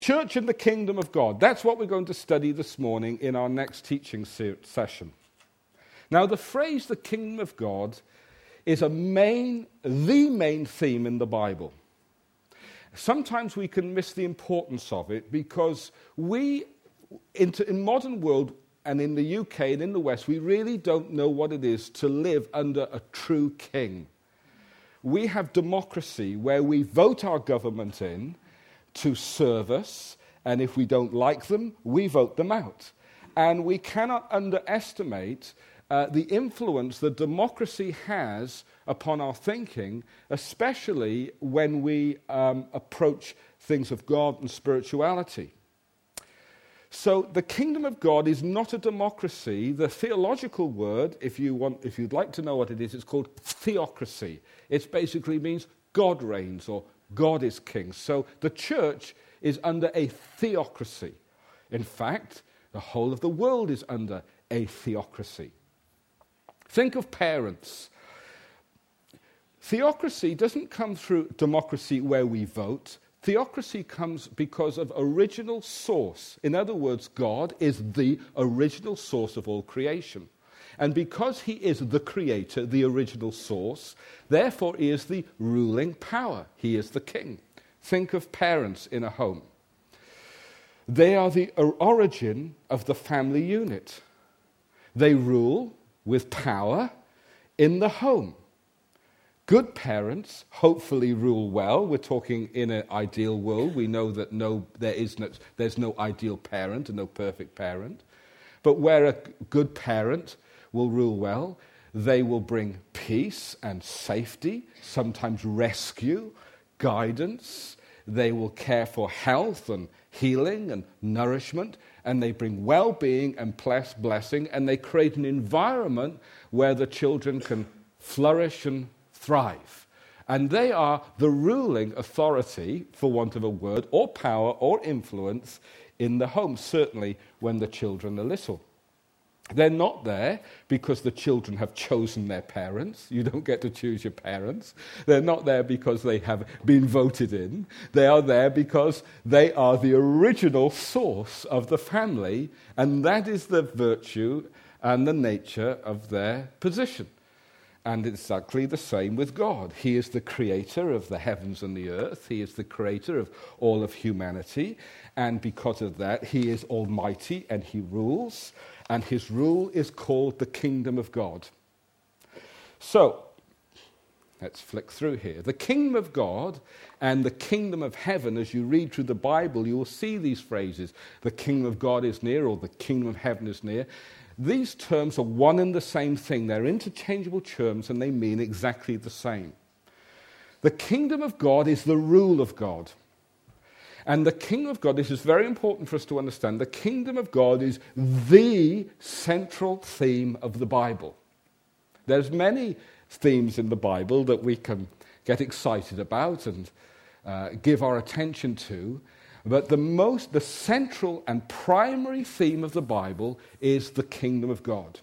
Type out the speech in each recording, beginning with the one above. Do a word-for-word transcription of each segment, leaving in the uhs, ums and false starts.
Church and the kingdom of God. That's what we're going to study this morning in our next teaching se- session. Now, the phrase the kingdom of God is a main, the main theme in the Bible. Sometimes we can miss the importance of it because we, in, in modern world and in the U K and in the West, we really don't know what it is to live under a true king. We have democracy where we vote our government in to serve us, and if we don't like them, we vote them out. And we cannot underestimate uh, the influence that democracy has upon our thinking, especially when we um, approach things of God and spirituality. So the kingdom of God is not a democracy. The theological word, if you want, if you'd like to know what it is, it's called theocracy. It basically means God reigns or God is king. So the church is under a theocracy. In fact, the whole of the world is under a theocracy. Think of parents. Theocracy doesn't come through democracy where we vote. Theocracy comes because of original source. In other words, God is the original source of all creation. And because he is the creator, the original source, therefore he is the ruling power. He is the king. Think of parents in a home. They are the origin of the family unit. They rule with power in the home. Good parents hopefully rule well. We're talking in an ideal world. We know that no, there is no, there's no ideal parent and no perfect parent. But where a good parent will rule well, they will bring peace and safety, sometimes rescue, guidance. They will care for health and healing and nourishment, and they bring well-being and blessing, and they create an environment where the children can flourish and thrive. And they are the ruling authority, for want of a word, or power or influence in the home, certainly when the children are little. They're not there because the children have chosen their parents. You don't get to choose your parents. They're not there because they have been voted in. They are there because they are the original source of the family, and that is the virtue and the nature of their position. And it's exactly the same with God. He is the creator of the heavens and the earth. He is the creator of all of humanity. And because of that, he is almighty and he rules. And his rule is called the kingdom of God. So, let's flick through here. The kingdom of God and the kingdom of heaven, as you read through the Bible, you will see these phrases. The kingdom of God is near, or the kingdom of heaven is near. These terms are one and the same thing. They're interchangeable terms and they mean exactly the same. The kingdom of God is the rule of God. And the kingdom of God, this is very important for us to understand, the kingdom of God is the central theme of the Bible. There's many themes in the Bible that we can get excited about and uh, give our attention to. But the most, the central and primary theme of the Bible is the kingdom of God.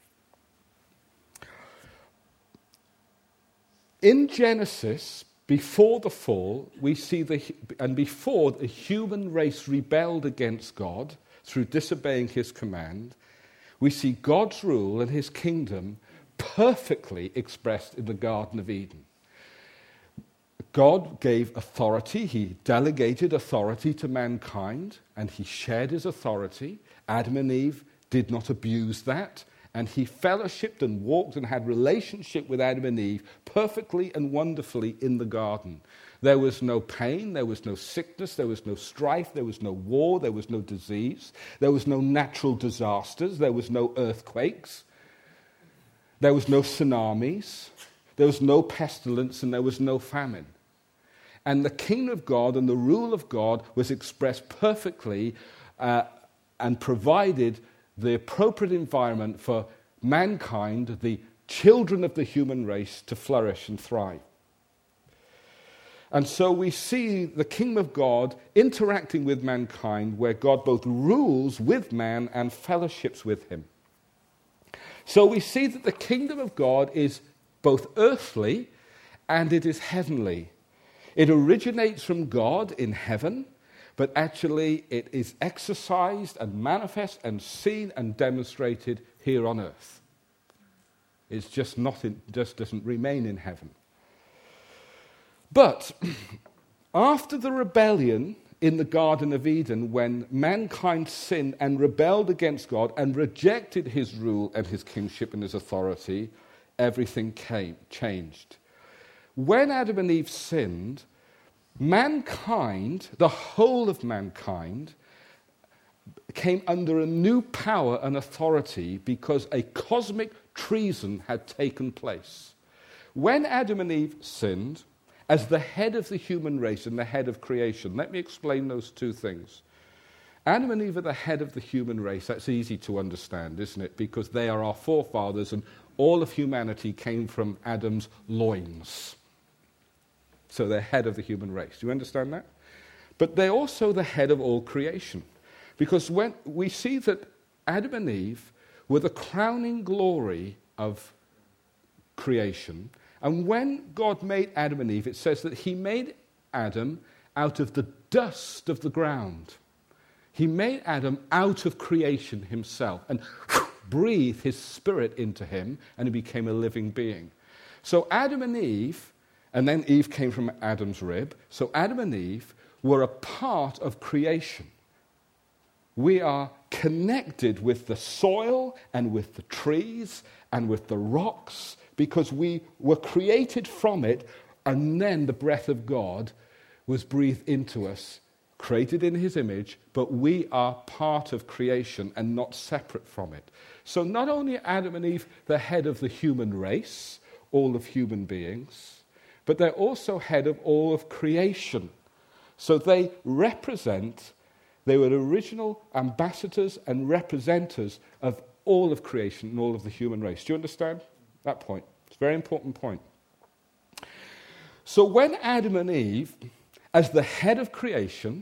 In Genesis, before the fall, we see the, and before the human race rebelled against God through disobeying his command, we see God's rule and his kingdom perfectly expressed in the Garden of Eden. God gave authority, he delegated authority to mankind, and he shared his authority. Adam and Eve did not abuse that, and he fellowshipped and walked and had relationship with Adam and Eve perfectly and wonderfully in the garden. There was no pain, there was no sickness, there was no strife, there was no war, there was no disease, there was no natural disasters, there was no earthquakes, there was no tsunamis, there was no pestilence, and there was no famine. And the kingdom of God and the rule of God was expressed perfectly uh, and provided the appropriate environment for mankind, the children of the human race, to flourish and thrive. And so we see the kingdom of God interacting with mankind, where God both rules with man and fellowships with him. So we see that the kingdom of God is both earthly and it is heavenly. It originates from God in heaven, but actually it is exercised and manifest and seen and demonstrated here on earth. It's just not in, just doesn't remain in heaven. But after the rebellion in the Garden of Eden, when mankind sinned and rebelled against God and rejected his rule and his kingship and his authority, everything came, changed. When Adam and Eve sinned, mankind, the whole of mankind, came under a new power and authority because a cosmic treason had taken place. When Adam and Eve sinned, as the head of the human race and the head of creation, let me explain those two things. Adam and Eve are the head of the human race. That's easy to understand, isn't it? Because they are our forefathers and all of humanity came from Adam's loins. So they're head of the human race. Do you understand that? But they're also the head of all creation. Because when we see that Adam and Eve were the crowning glory of creation, and when God made Adam and Eve, it says that he made Adam out of the dust of the ground. He made Adam out of creation himself and breathed his spirit into him, and he became a living being. So Adam and Eve, and then Eve came from Adam's rib, so Adam and Eve were a part of creation. We are connected with the soil and with the trees and with the rocks because we were created from it, and then the breath of God was breathed into us, created in his image, but we are part of creation and not separate from it. So not only are Adam and Eve the head of the human race, all of human beings, but they're also head of all of creation. So they represent, they were original ambassadors and representatives of all of creation and all of the human race. Do you understand that point? It's a very important point. So when Adam and Eve, as the head of creation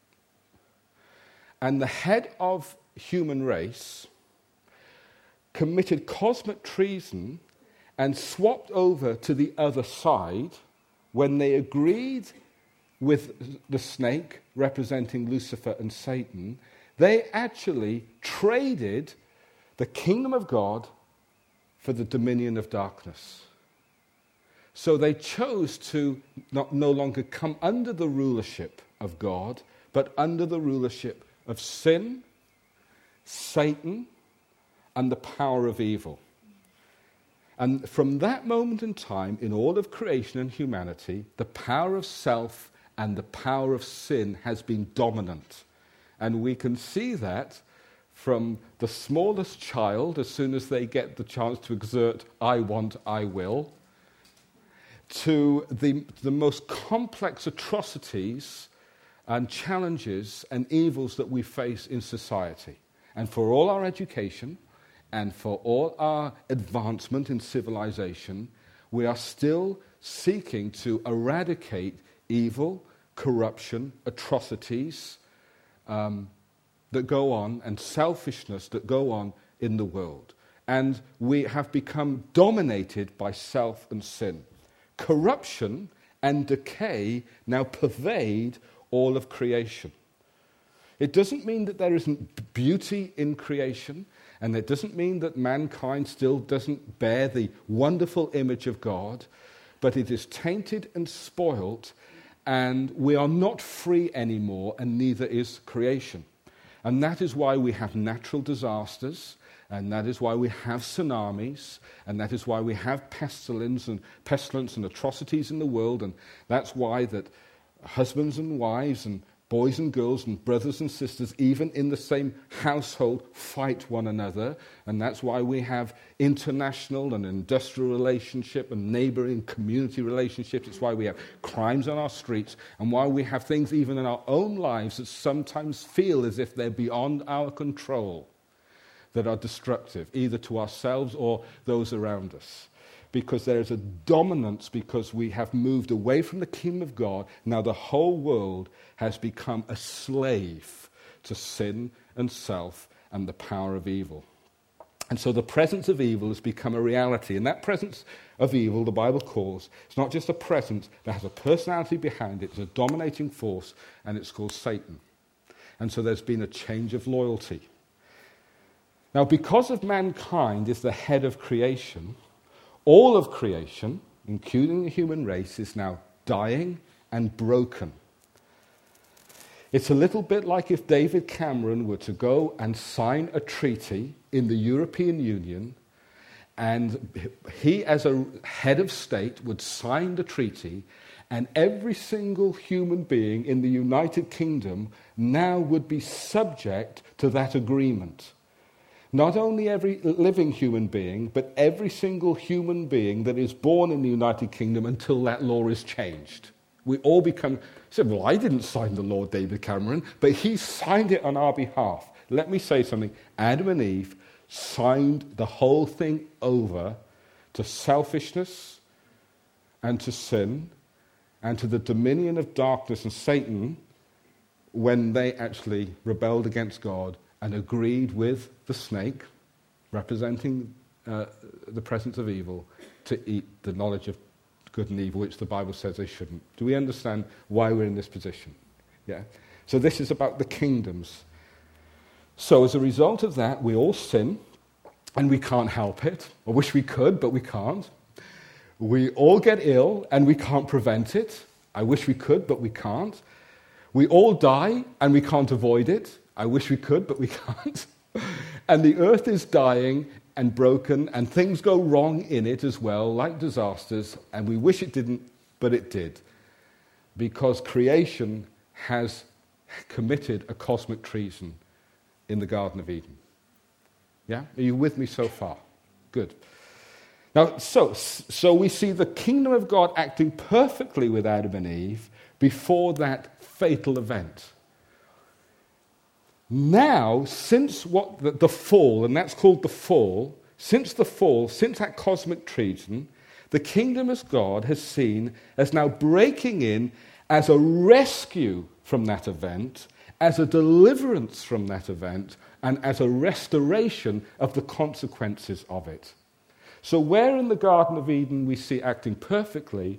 and the head of human race, committed cosmic treason and swapped over to the other side, when they agreed with the snake representing Lucifer and Satan, they actually traded the kingdom of God for the dominion of darkness. So they chose to not, no longer come under the rulership of God, but under the rulership of sin, Satan, and the power of evil. And from that moment in time, in all of creation and humanity, the power of self and the power of sin has been dominant. And we can see that from the smallest child, as soon as they get the chance to exert I want, I will, to the, the most complex atrocities and challenges and evils that we face in society. And for all our education and for all our advancement in civilization, we are still seeking to eradicate evil, corruption, atrocities um, that go on, and selfishness that go on in the world. And we have become dominated by self and sin. Corruption and decay now pervade all of creation. It doesn't mean that there isn't beauty in creation, and it doesn't mean that mankind still doesn't bear the wonderful image of God, but it is tainted and spoilt, and we are not free anymore, and neither is creation. And that is why we have natural disasters, and that is why we have tsunamis, and that is why we have pestilence and pestilence and atrocities in the world, and that's why that husbands and wives and boys and girls and brothers and sisters, even in the same household, fight one another. And that's why we have international and industrial relationship and neighboring community relationships. It's why we have crimes on our streets, and why we have things even in our own lives that sometimes feel as if they're beyond our control, that are destructive, either to ourselves or those around us. Because there is a dominance, because we have moved away from the kingdom of God. Now the whole world has become a slave to sin and self and the power of evil. And so the presence of evil has become a reality. And that presence of evil, the Bible calls, it's not just a presence, that has a personality behind it. It's a dominating force, and it's called Satan. And so there's been a change of loyalty. Now, because of mankind is the head of creation, all of creation, including the human race, is now dying and broken. It's a little bit like if David Cameron were to go and sign a treaty in the European Union, and he, as a head of state, would sign the treaty, and every single human being in the United Kingdom now would be subject to that agreement. Not only every living human being, but every single human being that is born in the United Kingdom until that law is changed. We all become, said, well, I didn't sign the law, David Cameron, but he signed it on our behalf. Let me say something. Adam and Eve signed the whole thing over to selfishness and to sin and to the dominion of darkness and Satan when they actually rebelled against God and agreed with the snake, representing uh, the presence of evil, to eat the knowledge of good and evil, which the Bible says they shouldn't. Do we understand why we're in this position? Yeah. So this is about the kingdoms. So as a result of that, we all sin, and we can't help it. I wish we could, but we can't. We all get ill, and we can't prevent it. I wish we could, but we can't. We all die, and we can't avoid it. I wish we could, but we can't. And the earth is dying and broken, and things go wrong in it as well, like disasters, and we wish it didn't, but it did. Because creation has committed a cosmic treason in the Garden of Eden. Yeah? Are you with me so far? Good. Now, so, so we see the kingdom of God acting perfectly with Adam and Eve before that fatal event. Now, since what the, the fall, and that's called the fall, since the fall, since that cosmic treason, the kingdom of God has seen as now breaking in as a rescue from that event, as a deliverance from that event, and as a restoration of the consequences of it. So where in the Garden of Eden we see acting perfectly,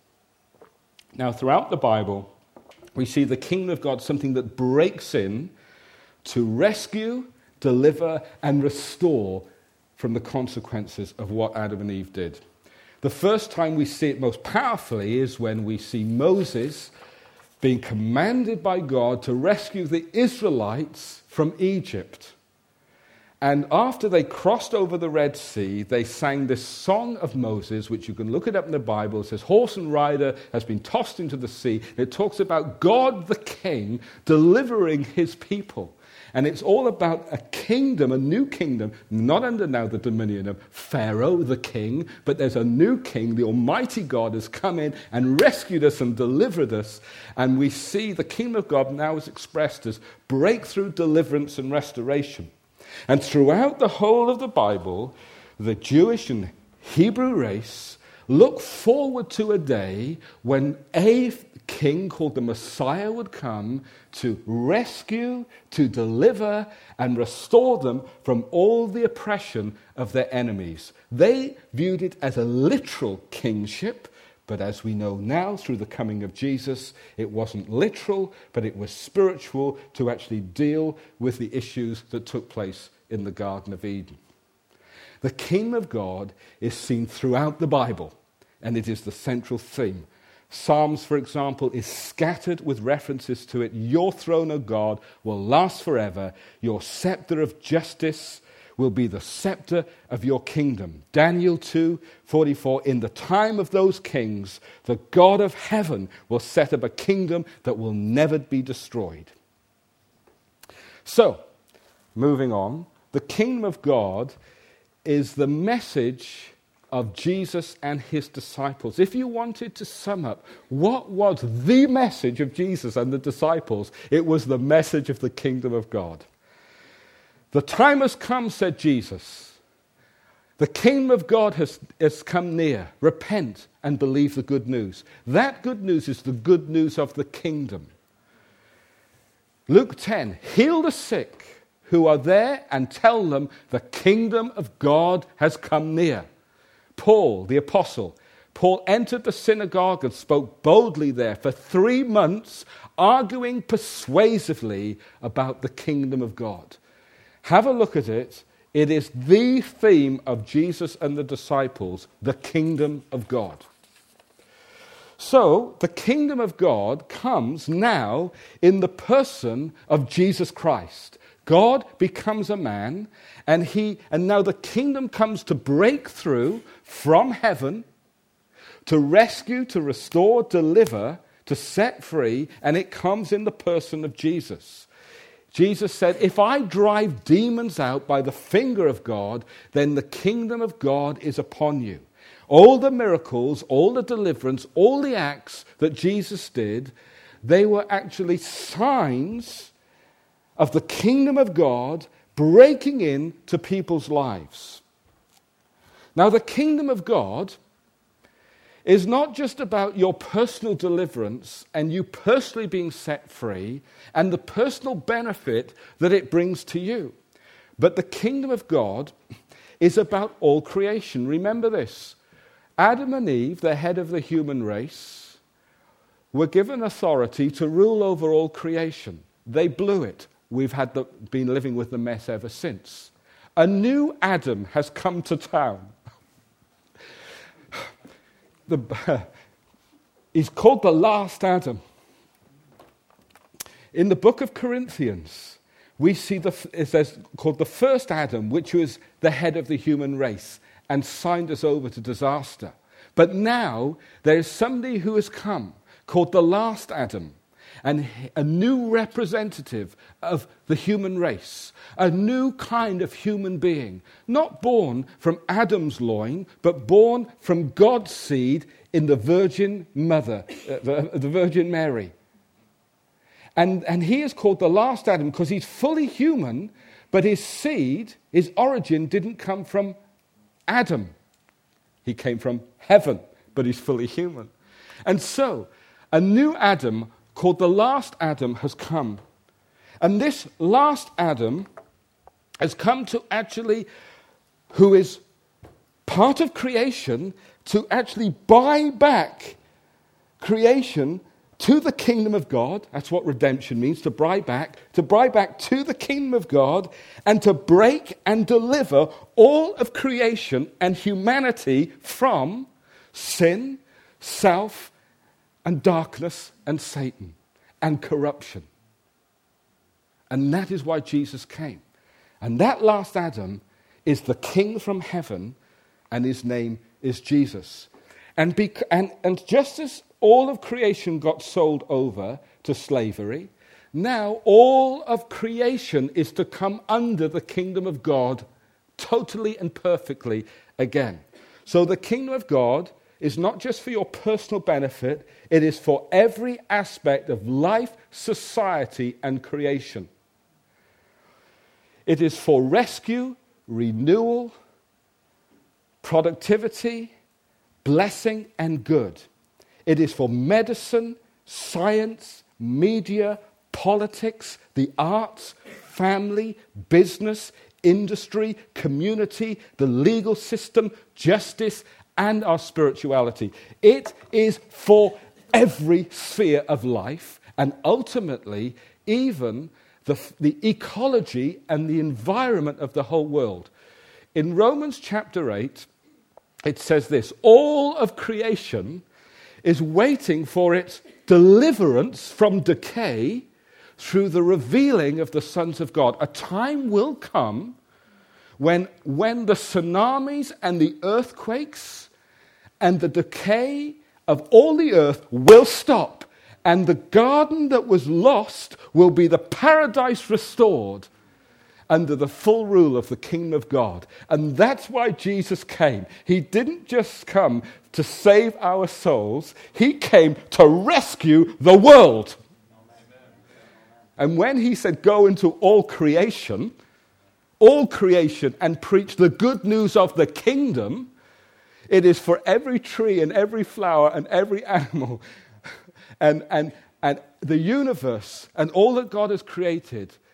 now throughout the Bible, we see the kingdom of God, something that breaks in to rescue, deliver, and restore from the consequences of what Adam and Eve did. The first time we see it most powerfully is when we see Moses being commanded by God to rescue the Israelites from Egypt. And after they crossed over the Red Sea, they sang this song of Moses, which you can look it up in the Bible. It says, horse and rider has been tossed into the sea. It talks about God the King delivering his people. And it's all about a kingdom, a new kingdom, not under now the dominion of Pharaoh, the king, but there's a new king. The Almighty God has come in and rescued us and delivered us. And we see the kingdom of God now is expressed as breakthrough, deliverance, and restoration. And throughout the whole of the Bible, the Jewish and Hebrew race look forward to a day when a king called the Messiah would come to rescue, to deliver, and restore them from all the oppression of their enemies. They viewed it as a literal kingship, but as we know now through the coming of Jesus, it wasn't literal, but it was spiritual to actually deal with the issues that took place in the Garden of Eden. The kingdom of God is seen throughout the Bible, and it is the central theme. Psalms, for example, is scattered with references to it. Your throne, O God, will last forever. Your scepter of justice will be the scepter of your kingdom. Daniel two forty-four, in the time of those kings, the God of heaven will set up a kingdom that will never be destroyed. So, moving on, the kingdom of God is the message of Jesus and his disciples. If you wanted to sum up what was the message of Jesus and the disciples, it was the message of the kingdom of God. The time has come, said Jesus. The kingdom of God has, has come near. Repent and believe the good news. That good news is the good news of the kingdom. Luke ten, heal the sick who are there and tell them the kingdom of God has come near. Paul, the apostle, Paul entered the synagogue and spoke boldly there for three months, arguing persuasively about the kingdom of God. Have a look at it. It is the theme of Jesus and the disciples, the kingdom of God. So, the kingdom of God comes now in the person of Jesus Christ. God becomes a man, and he and now the kingdom comes to break through from heaven, to rescue, to restore, deliver, to set free, and it comes in the person of Jesus. Jesus said, if I drive demons out by the finger of God, then the kingdom of God is upon you. All the miracles, all the deliverance, all the acts that Jesus did, they were actually signs of the kingdom of God breaking into people's lives. Now, the kingdom of God is not just about your personal deliverance and you personally being set free and the personal benefit that it brings to you. But the kingdom of God is about all creation. Remember this. Adam and Eve, the head of the human race, were given authority to rule over all creation. They blew it. We've had the, been living with the mess ever since. A new Adam has come to town. The, he's called the last Adam. In the book of Corinthians, we see the, it says, called the first Adam, which was the head of the human race and signed us over to disaster. But now there is somebody who has come called the last Adam, and a new representative of the human race, a new kind of human being, not born from Adam's loin, but born from God's seed in the Virgin Mother, uh, the, the Virgin Mary. And, and he is called the last Adam because he's fully human, but his seed, his origin didn't come from Adam. He came from heaven, but he's fully human. And so, a new Adam called the last Adam has come. And this last Adam has come to actually, who is part of creation, to actually buy back creation to the kingdom of God. That's what redemption means, to buy back, to buy back to the kingdom of God, and to break and deliver all of creation and humanity from sin, self, and darkness, and Satan, and corruption. And that is why Jesus came. And that last Adam is the King from heaven, and his name is Jesus. And, bec- and, and just as all of creation got sold over to slavery, now all of creation is to come under the kingdom of God totally and perfectly again. So the kingdom of God is not just for your personal benefit, it is for every aspect of life, society, and creation. It is for rescue, renewal, productivity, blessing, and good. It is for medicine, science, media, politics, the arts, family, business, industry, community, the legal system, justice, and our spirituality. It is for every sphere of life, and ultimately, even the, the ecology and the environment of the whole world. In Romans chapter eight, it says this: all of creation is waiting for its deliverance from decay through the revealing of the sons of God. A time will come when, when the tsunamis and the earthquakes and the decay of all the earth will stop, and the garden that was lost will be the paradise restored under the full rule of the kingdom of God. And that's why Jesus came. He didn't just come to save our souls, he came to rescue the world. And when he said, go into all creation, all creation, and preach the good news of the kingdom, it is for every tree and every flower and every animal and, and, and the universe and all that God has created.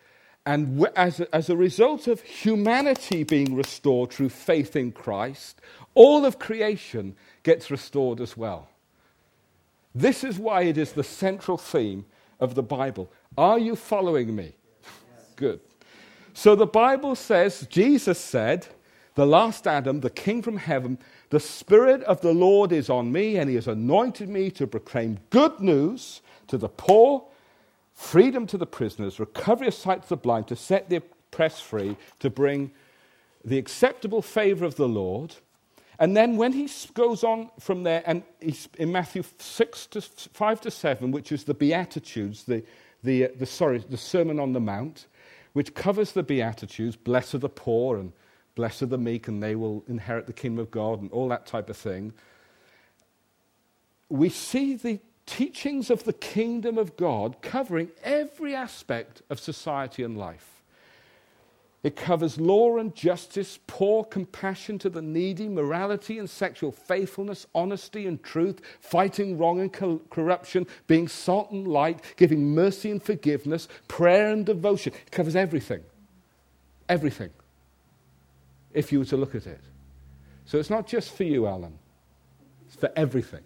And as a, as a result of humanity being restored through faith in Christ, all of creation gets restored as well. This is why it is the central theme of the Bible. Are you following me? Yes. Good. So the Bible says, Jesus said, the last Adam, the King from heaven, the Spirit of the Lord is on me, and he has anointed me to proclaim good news to the poor, freedom to the prisoners, recovery of sight to the blind, to set the oppressed free, to bring the acceptable favor of the Lord. And then when he goes on from there, and he's in Matthew six to five to seven, which is the Beatitudes, the the, the sorry, the Sermon on the Mount, which covers the Beatitudes, blessed are the poor and blessed are the meek, and they will inherit the kingdom of God, and all that type of thing. We see the teachings of the kingdom of God covering every aspect of society and life. It covers law and justice, poor, compassion to the needy, morality and sexual faithfulness, honesty and truth, fighting wrong and co- corruption, being salt and light, giving mercy and forgiveness, prayer and devotion. It covers everything. Everything. If you were to look at it. So it's not just for you, Alan. It's for everything.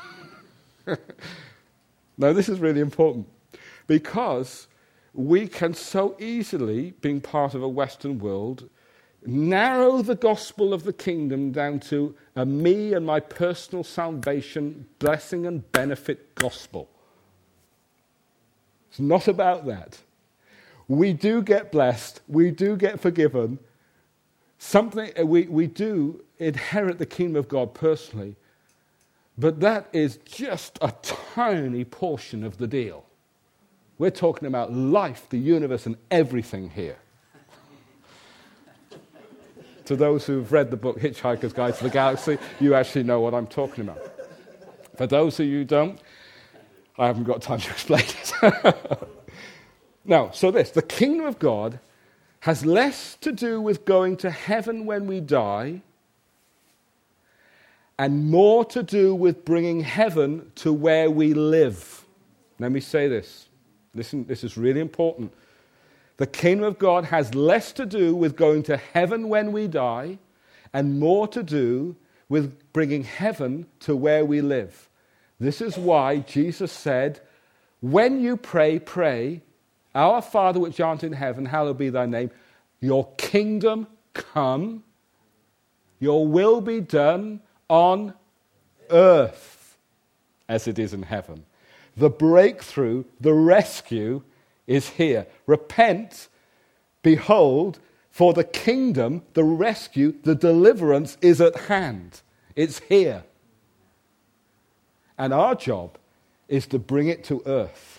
Now, this is really important because we can so easily, being part of a Western world, narrow the gospel of the kingdom down to a me and my personal salvation, blessing and benefit gospel. It's not about that. We do get blessed. We do get forgiven. Something we, we do inherit the kingdom of God personally, but that is just a tiny portion of the deal. We're talking about life, the universe, and everything here. To those who've read the book Hitchhiker's Guide to the Galaxy, you actually know what I'm talking about. For those of you who don't, I haven't got time to explain it. Now, so this, the kingdom of God has less to do with going to heaven when we die and more to do with bringing heaven to where we live. Let me say this. Listen, this is really important. The kingdom of God has less to do with going to heaven when we die and more to do with bringing heaven to where we live. This is why Jesus said, when you pray, pray, our Father which art in heaven, hallowed be thy name. Your kingdom come, your will be done on earth as it is in heaven. The breakthrough, the rescue is here. Repent, behold, for the kingdom, the rescue, the deliverance is at hand. It's here. And our job is to bring it to earth.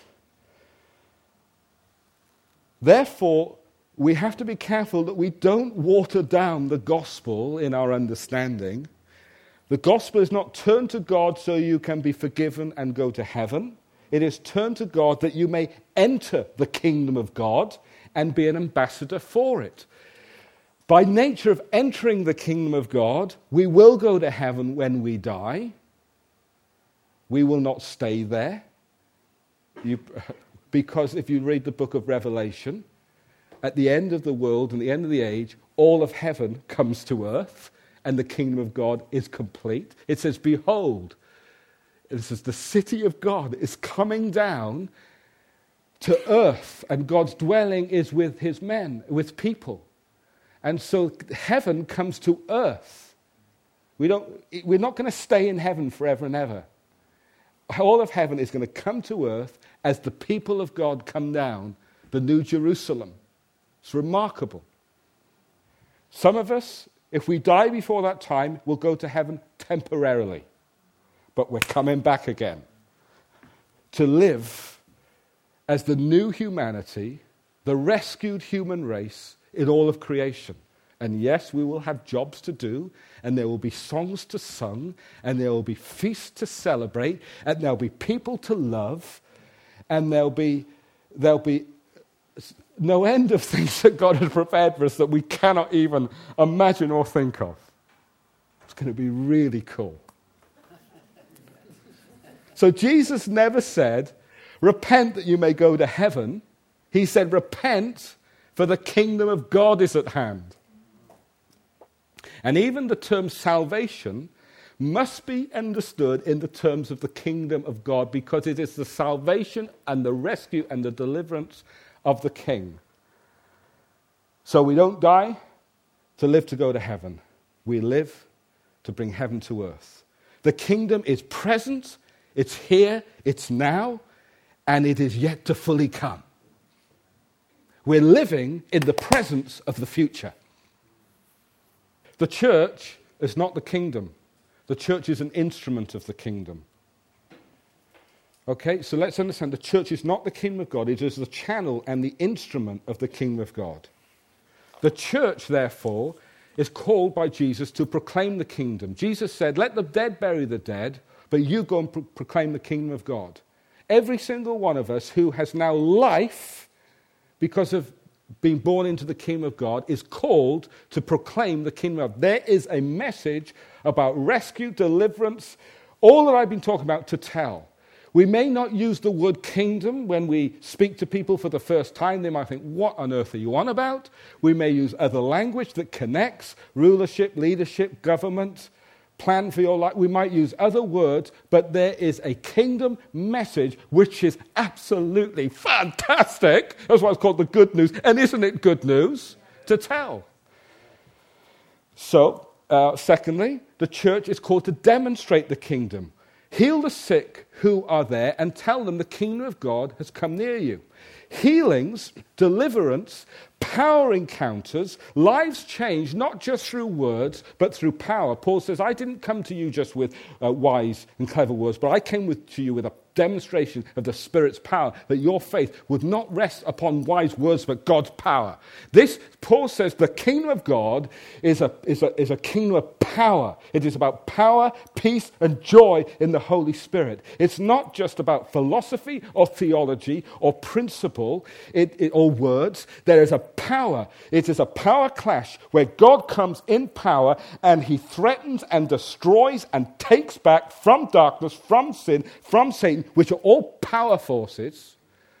Therefore, we have to be careful that we don't water down the gospel in our understanding. The gospel is not turn to God so you can be forgiven and go to heaven. It is turn to God that you may enter the kingdom of God and be an ambassador for it. By nature of entering the kingdom of God, we will go to heaven when we die. We will not stay there. You, because if you read the book of Revelation, at the end of the world and the end of the age, all of heaven comes to earth and the kingdom of God is complete. It says, behold, it says the city of God is coming down to earth and God's dwelling is with his men, with people. And so heaven comes to earth. We don't, we're not going to stay in heaven forever and ever. All of heaven is going to come to earth as the people of God come down, the New Jerusalem. It's remarkable. Some of us, if we die before that time, will go to heaven temporarily. But we're coming back again to live as the new humanity, the rescued human race in all of creation. And yes, we will have jobs to do, and there will be songs to sing, and there will be feasts to celebrate, and there'll be people to love, and there'll be there'll be no end of things that God has prepared for us that we cannot even imagine or think of. It's going to be really cool. So Jesus never said, repent that you may go to heaven. He said, repent for the kingdom of God is at hand. And even the term salvation must be understood in the terms of the kingdom of God, because it is the salvation and the rescue and the deliverance of the King. So we don't die to live to go to heaven. We live to bring heaven to earth. The kingdom is present, it's here, it's now, and it is yet to fully come. We're living in the presence of the future. The church is not the kingdom. The church is an instrument of the kingdom. Okay, so let's understand the church is not the kingdom of God. It is the channel and the instrument of the kingdom of God. The church, therefore, is called by Jesus to proclaim the kingdom. Jesus said, let the dead bury the dead, but you go and pro- proclaim the kingdom of God. Every single one of us who has now life because of being born into the kingdom of God is called to proclaim the kingdom of God. There is a message about rescue, deliverance, all that I've been talking about to tell. We may not use the word kingdom when we speak to people for the first time. They might think, what on earth are you on about? We may use other language that connects rulership, leadership, government, plan for your life. We might use other words, but there is a kingdom message which is absolutely fantastic. That's why it's called the good news. And isn't it good news to tell? So, uh, secondly, the church is called to demonstrate the kingdom. Heal the sick who are there and tell them the kingdom of God has come near you. Healings, deliverance, power encounters, lives change not just through words but through power. Paul says, I didn't come to you just with uh, wise and clever words, but I came with, to you with a demonstration of the Spirit's power, that your faith would not rest upon wise words but God's power. This, Paul says, the kingdom of God is a, is a, is a kingdom of power. It is about power, peace, and joy in the Holy Spirit. It's not just about philosophy or theology or principle it, it, or words. There is a power. It is a power clash where God comes in power and he threatens and destroys and takes back from darkness, from sin, from Satan, which are all power forces,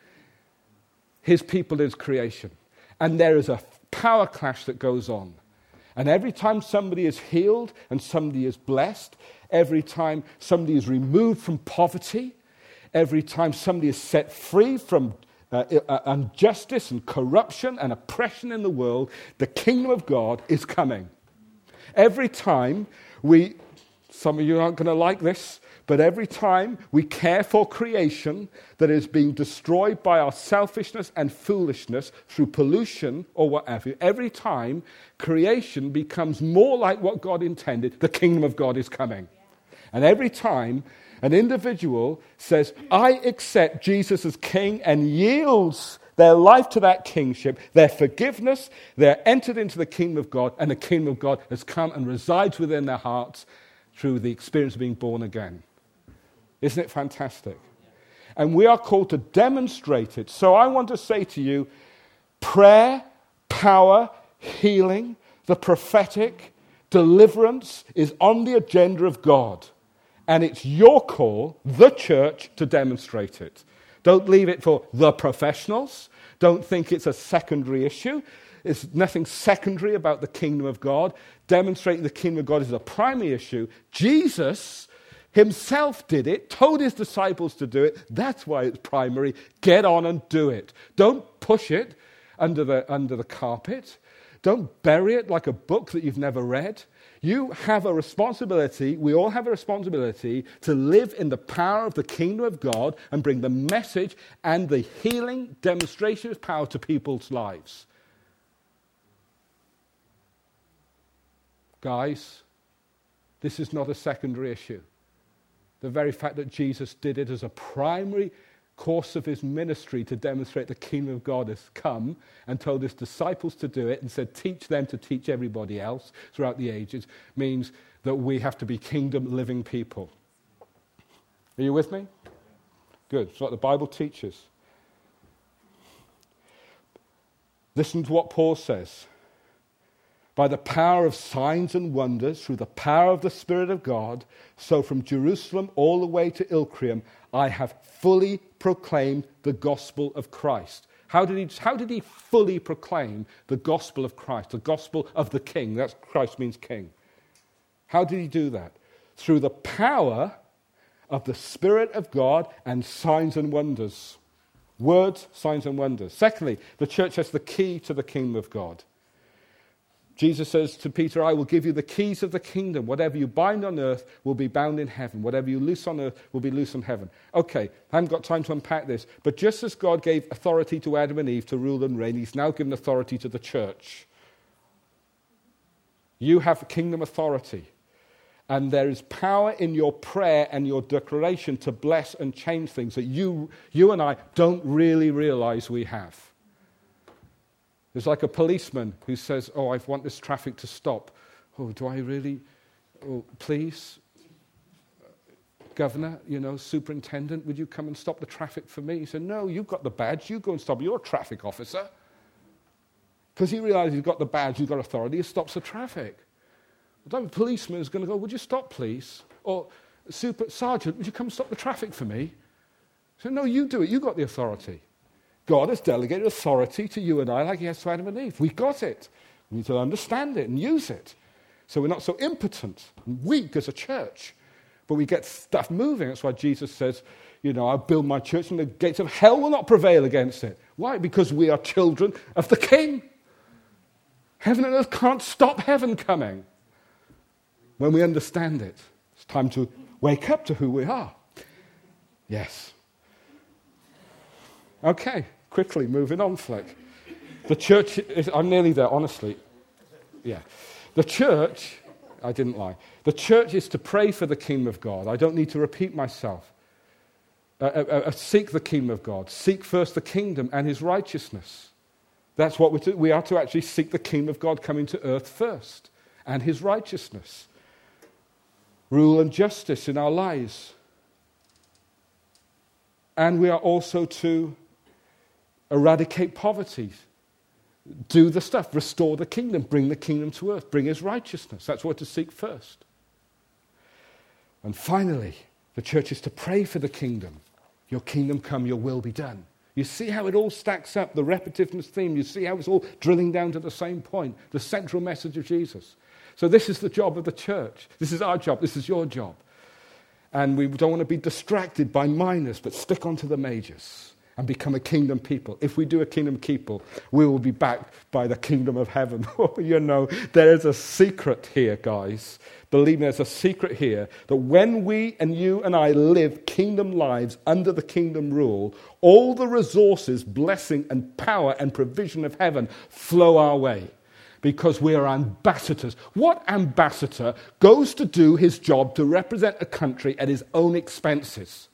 his people, his creation. And there is a power clash that goes on. And every time somebody is healed and somebody is blessed, every time somebody is removed from poverty, every time somebody is set free from uh, uh, injustice and corruption and oppression in the world, the kingdom of God is coming. Every time we, some of you aren't going to like this, but every time we care for creation that is being destroyed by our selfishness and foolishness through pollution or whatever, every time creation becomes more like what God intended, the kingdom of God is coming. And every time an individual says, I accept Jesus as king, and yields their life to that kingship, their forgiveness, they're entered into the kingdom of God, and the kingdom of God has come and resides within their hearts through the experience of being born again. Isn't it fantastic? And we are called to demonstrate it. So I want to say to you, prayer, power, healing, the prophetic, deliverance is on the agenda of God. And it's your call, the church, to demonstrate it. Don't leave it for the professionals. Don't think it's a secondary issue. There's nothing secondary about the kingdom of God. Demonstrating the kingdom of God is a primary issue. Jesus himself did it, told his disciples to do it. That's why it's primary. Get on and do it. Don't push it under the, under the carpet. Don't bury it like a book that you've never read. You have a responsibility, we all have a responsibility, to live in the power of the kingdom of God and bring the message and the healing demonstration of power to people's lives. Guys, this is not a secondary issue. The very fact that Jesus did it as a primary course of his ministry to demonstrate the kingdom of God has come, and told his disciples to do it and said, teach them to teach everybody else throughout the ages, means that we have to be kingdom living people. Are you with me? Good. It's what the Bible teaches. Listen to what Paul says. By the power of signs and wonders, through the power of the Spirit of God, so from Jerusalem all the way to Illyricum, I have fully proclaimed the gospel of Christ. How did he, how did he fully proclaim the gospel of Christ, the gospel of the King? That's Christ means king. How did he do that? Through the power of the Spirit of God and signs and wonders. Words, signs and wonders. Secondly, the church has the key to the kingdom of God. Jesus says to Peter, I will give you the keys of the kingdom. Whatever you bind on earth will be bound in heaven. Whatever you loose on earth will be loose in heaven. Okay, I haven't got time to unpack this, but just as God gave authority to Adam and Eve to rule and reign, he's now given authority to the church. You have kingdom authority. And there is power in your prayer and your declaration to bless and change things that you, you and I don't really realize we have. It's like a policeman who says, oh, I want this traffic to stop. Oh, do I really? Oh, please? Governor, you know, superintendent, would you come and stop the traffic for me? He said, no, you've got the badge. You go and stop. You're a traffic officer. Because he realizes he's got the badge, he's got authority, he stops the traffic. The policeman is going to go, would you stop, please? Or, super sergeant, would you come stop the traffic for me? He said, no, you do it. You've got the authority. God has delegated authority to you and I like he has to Adam and Eve. We've got it. We need to understand it and use it. So we're not so impotent and weak as a church. But we get stuff moving. That's why Jesus says, you know, I'll build my church and the gates of hell will not prevail against it. Why? Because we are children of the King. Heaven and earth can't stop heaven coming. When we understand it, it's time to wake up to who we are. Yes. Okay, quickly, moving on, Flick. The church, is, I'm nearly there, honestly. Yeah. The church, I didn't lie. The church is to pray for the kingdom of God. I don't need to repeat myself. Uh, uh, uh, seek the kingdom of God. Seek first the kingdom and his righteousness. That's what we do. We are to actually seek the kingdom of God coming to earth first and his righteousness. Rule and justice in our lives. And we are also to eradicate poverty. Do the stuff. Restore the kingdom. Bring the kingdom to earth. Bring his righteousness. That's what to seek first. And finally, the church is to pray for the kingdom. Your kingdom come, your will be done. You see how it all stacks up, the repetitiveness theme. You see how it's all drilling down to the same point, the central message of Jesus. So this is the job of the church. This is our job. This is your job. And we don't want to be distracted by minors, but stick on to the majors and become a kingdom people. If we do a kingdom people, we will be backed by the kingdom of heaven. You know, there is a secret here, guys. Believe me, there's a secret here that when we and you and I live kingdom lives under the kingdom rule, all the resources, blessing and power and provision of heaven flow our way. Because we are ambassadors. What ambassador goes to do his job to represent a country at his own expenses?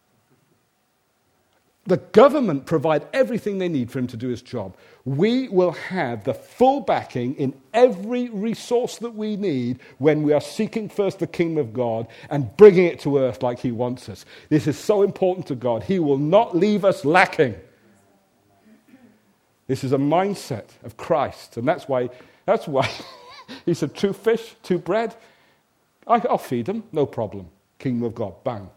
The government provide everything they need for him to do his job. We will have the full backing in every resource that we need when we are seeking first the kingdom of God and bringing it to earth like he wants us. This is so important to God. He will not leave us lacking. This is a mindset of Christ, and that's why that's why he said, two fish, two bread, I'll feed them, no problem. Kingdom of God, bang.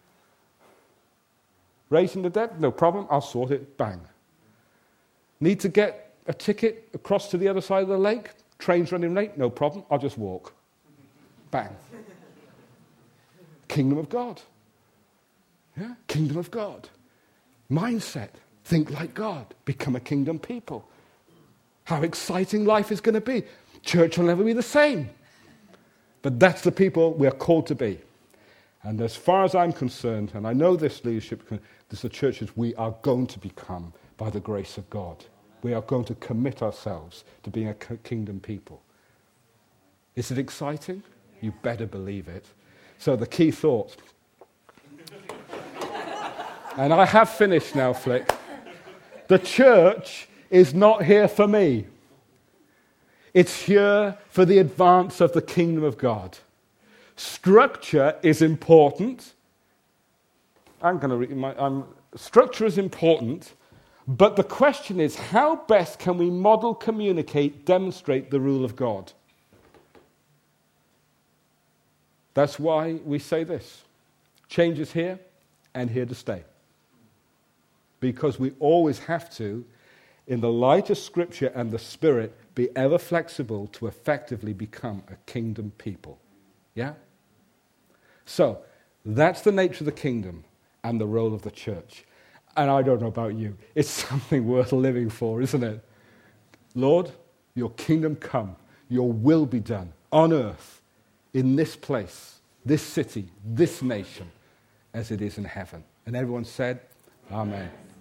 Raising the dead, no problem, I'll sort it, bang. Need to get a ticket across to the other side of the lake, train's running late, no problem, I'll just walk. Bang. Kingdom of God. Yeah, kingdom of God. Mindset. Think like God. Become a kingdom people. How exciting life is going to be. Church will never be the same. But that's the people we're called to be. And as far as I'm concerned, and I know this leadership, this the churches we are going to become by the grace of God. We are going to commit ourselves to being a kingdom people. Is it exciting? You better believe it. So the key thought. And I have finished now, Flick. The church is not here for me. It's here for the advance of the kingdom of God. Structure is important. I'm going to read my. I'm, structure is important, but the question is, how best can we model, communicate, demonstrate the rule of God? That's why we say this: change is here and here to stay. because we always have to, in the light of Scripture and the Spirit, be ever flexible to effectively become a kingdom people. Yeah? So, that's the nature of the kingdom and the role of the church. And I don't know about you, it's something worth living for, isn't it? Lord, your kingdom come, your will be done on earth, in this place, this city, this nation, as it is in heaven. And everyone said, Amen.